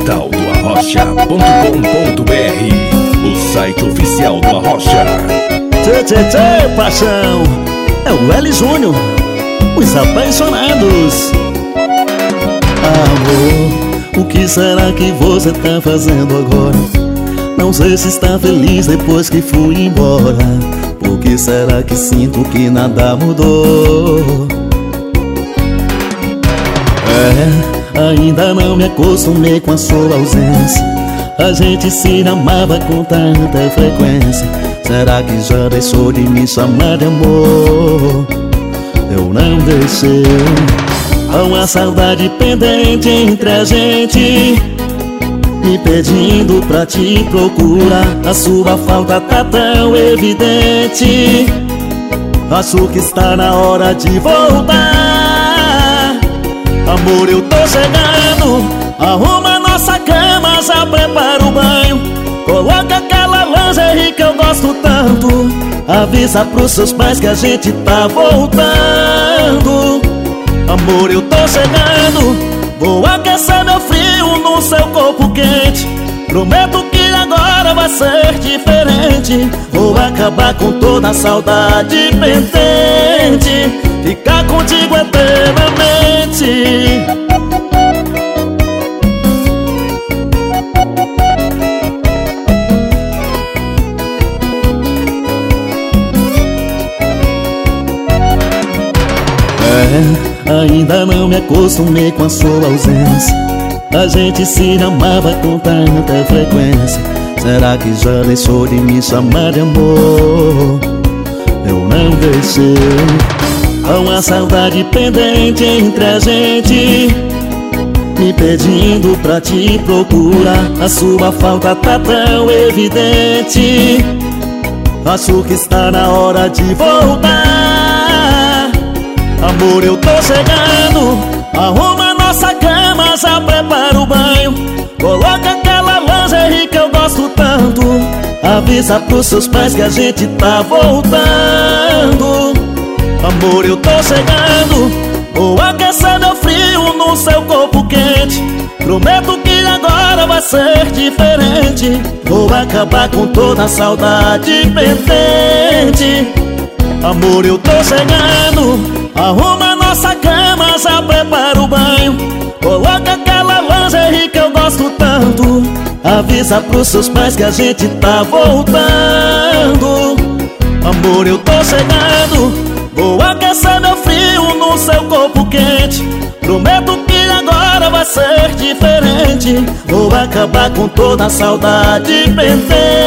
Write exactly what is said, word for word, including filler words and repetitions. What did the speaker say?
digital do arrocha ponto com ponto br, o site oficial do Arrocha. Tchê, tchê, tchê, paixão, é o L Júnior, os apaixonados. Amor, o que será que você tá fazendo agora? Não sei se está feliz depois que fui embora. Por que será que sinto que nada mudou? É, ainda não me acostumei com a sua ausência. A gente se amava com tanta frequência. Será que já deixou de me chamar de amor? Eu não deixei. Há uma saudade pendente entre a gente, me pedindo pra te procurar. A sua falta tá tão evidente. Acho que está na hora de voltar. Amor, eu tô chegando. Arruma nossa cama, já prepara o banho. Coloca aquela lingerie que eu gosto tanto. Avisa pros seus pais que a gente tá voltando. Amor, eu tô chegando. Vou aquecer meu frio no seu corpo quente. Prometo que agora vai ser diferente. Vou acabar com toda a saudade pendente. Ficar contigo eternamente. É, ainda não me acostumei com a sua ausência. A gente se amava com tanta frequência. Será que já deixou de me chamar de amor? Eu não deixei. Há uma saudade pendente entre a gente, me pedindo pra te procurar. A sua falta tá tão evidente. Acho que está na hora de voltar. Amor, eu tô chegando. Arruma nossa cama, já prepara o banho. Coloca aquela lingerie que eu gosto tanto. Avisa pros seus pais que a gente tá voltando. Amor, eu tô chegando. Vou aquecer meu frio no seu corpo quente. Prometo que agora vai ser diferente. Vou acabar com toda a saudade pendente. Amor, eu tô chegando. Arruma nossa cama, já prepara o banho. Coloca aquela lingerie que eu gosto tanto. Avisa pros seus pais que a gente tá voltando. Amor, eu tô chegando. Vou aquecer meu frio no seu corpo quente. Prometo que agora vai ser diferente. Vou acabar com toda a saudade pendente.